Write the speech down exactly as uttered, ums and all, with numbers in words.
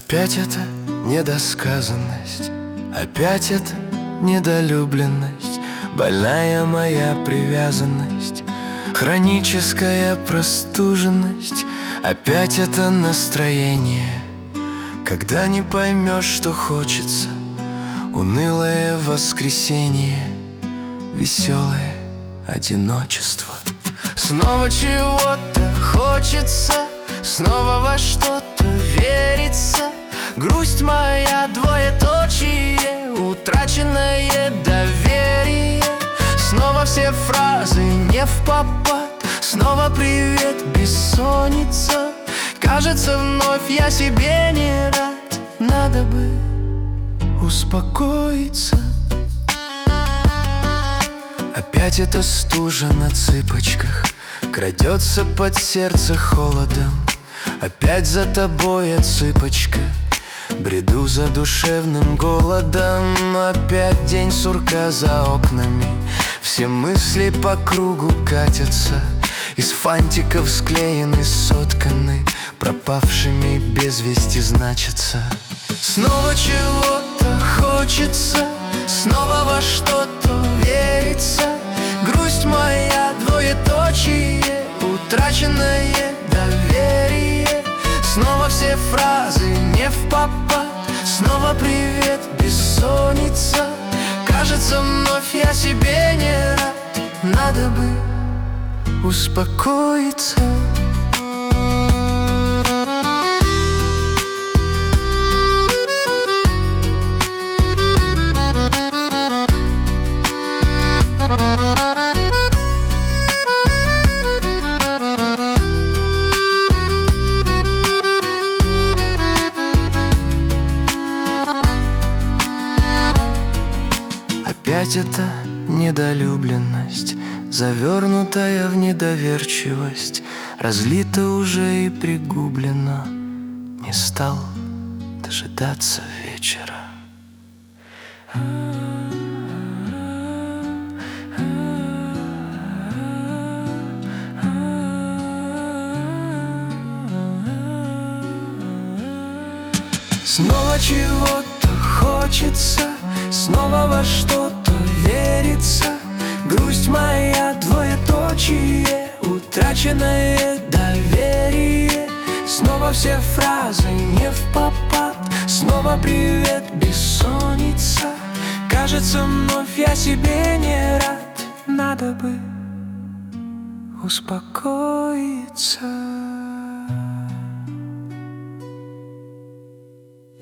Опять эта недосказанность, опять эта недолюбленность, больная моя привязанность, хроническая простуженность. Опять это настроение, когда не поймешь, что хочется, унылое воскресенье, веселое одиночество. Снова чего-то хочется, снова во что-то верится. Грусть моя, двоеточие, утраченное доверие. Снова все фразы не впопад, снова привет, бессонница. Кажется, вновь я себе не рад, надо бы успокоиться. Опять эта стужа на цыпочках крадется под сердце холодом. Опять за тобой, цыпочка, бреду за душевным голодом. Опять день сурка за окнами, все мысли по кругу катятся, из фантиков склеены, сотканы, пропавшими без вести значатся. Снова чего-то хочется, снова во что-то верится. Грусть моя, двоеточие, утраченное доверие. Снова все фразы не впопад, снова привет, бессонница. Кажется, вновь я себе не рад, надо бы успокоиться. Опять эта недолюбленность, завернутая в недоверчивость, разлита уже и пригублена. Не стал дожидаться вечера. Снова чего-то хочется, снова во что-то верится. Грусть моя, двоеточие, утраченное доверие. Снова все фразы не впопад, снова привет, бессонница. Кажется, вновь я себе не рад, надо бы успокоиться.